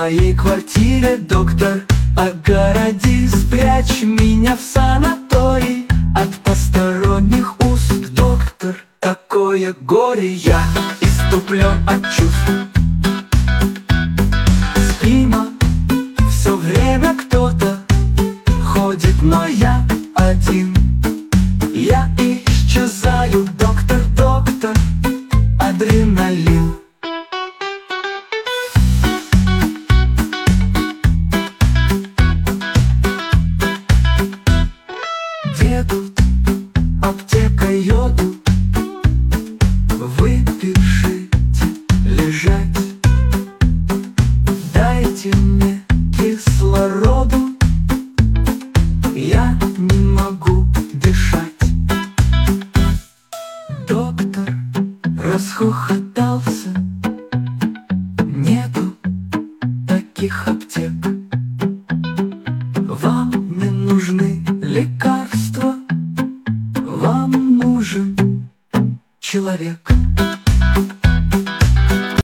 моей квартире, доктор, огороди, спрячь меня в санаторий от посторонних уст, доктор. Такое горе, я иступлен от чувств. Мимо все время кто-то ходит, но я один. Я исчезаю, доктор, доктор, адреналин. Деду аптека йоду, выпишите лежать. Дайте мне кислороду, я не могу дышать. Доктор расхохотался, нету таких